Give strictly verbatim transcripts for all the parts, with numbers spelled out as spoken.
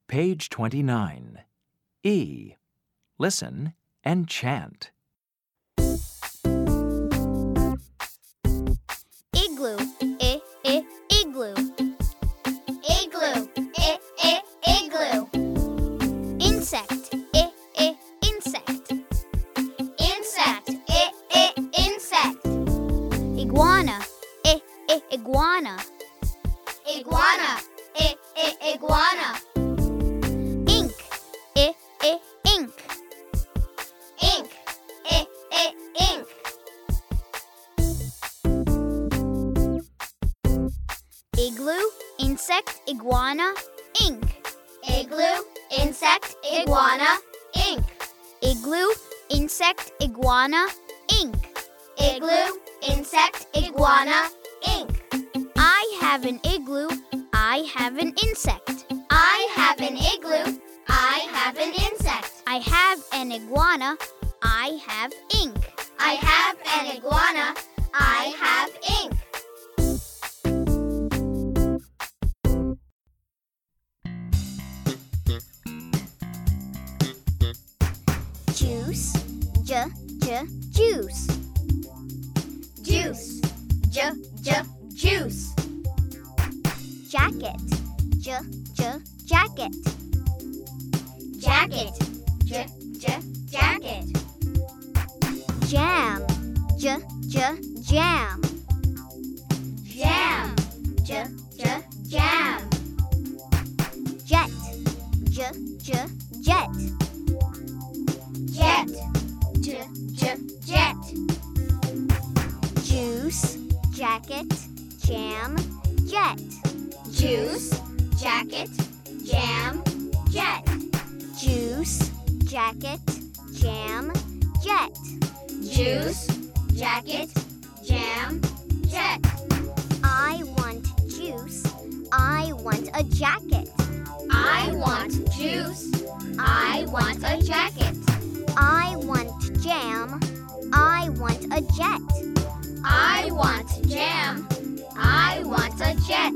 Page twenty-nine. E. Listen and chant. Igloo, I, I, igloo. Igloo, I, I, igloo. Insect, I, I, insect. Insect, I, I, insect. Iguana, I, I, iguana. Iguana, I, I, iguana. Ink, I, I, ink. Ink, I, I, ink. Igloo, insect, iguana, ink. Igloo, insect, iguana, ink. Igloo, insect, iguana, ink. Igloo, insect, iguana, ink. I have an igloo, I have an insect. I have an igloo, I have an insect. I have an iguana, I have ink. I have an iguana, I have ink. Juice, j, j, juice. Juice, j, j, juice. Jacket, j, j, jacket. Jacket, j, j, jacket. Jam, j, j, jam. Jam, j, j, jam. Jet, j, j, jet. Jet, j, j, jet. Juice, jacket, jam, jet. Juice, jacket, jam, jet. Juice, jacket, jam, jet. Juice, jacket, jam, jet. I want juice. I want a jacket. I want juice. I want a jacket. I want jam. I want a jet. I want jam. I want a jet.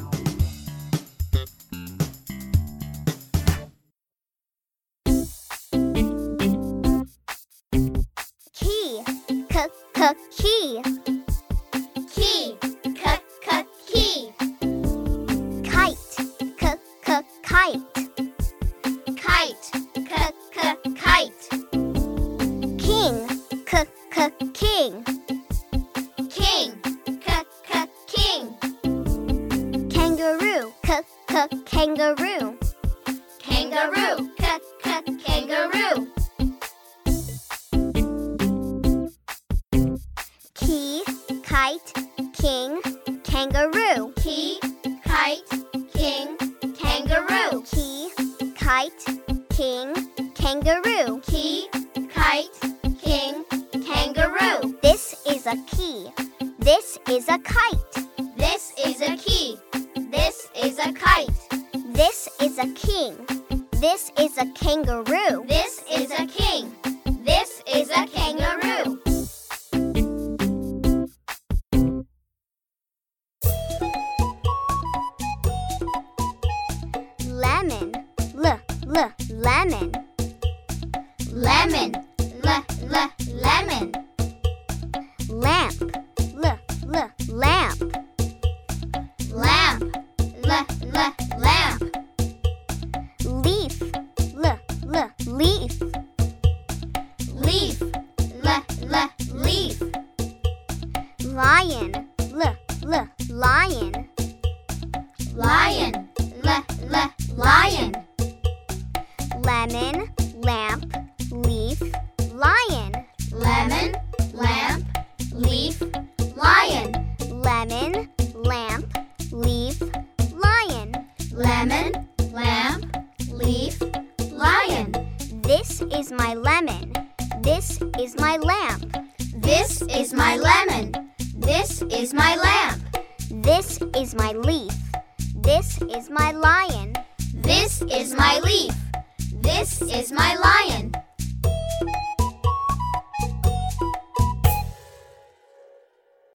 Key, k, k, key. Key, k, k, key. Kite, k, k, kite. Kite, k, k, kite. King, k, k, king. King, k, k, king. Kangaroo, k, k, kangaroo. Kangaroo, k, k, kangaroo. Key, kite, king, kangaroo. Key, kite, king, kangaroo. Key, kite, king, kangaroo. Key, kite, king, kangaroo. This is a key. This is a kite. This is a key. This is a kite. This is a king. This is a kangaroo. This is a king. This is a kangaroo. Lemon, l, l, lemon. Lemon, l, l, lemon. Lamp, l, l, lamp. Lamp, l, l, lamp. Leaf, l, l, leaf. Leaf, l, l, leaf. Lion, l, l, lion. Lion, l, l, lion. Lemon, lamp, leaf, lion. Lemon, lamp, leaf, lion. Lemon, lamp, leaf, lion. Lemon, lamp, leaf, lion. This is my lemon. This is my lamp. This is my lemon. This is my lamp. This is my leaf. This is my lion. This is my leaf. This is my lion.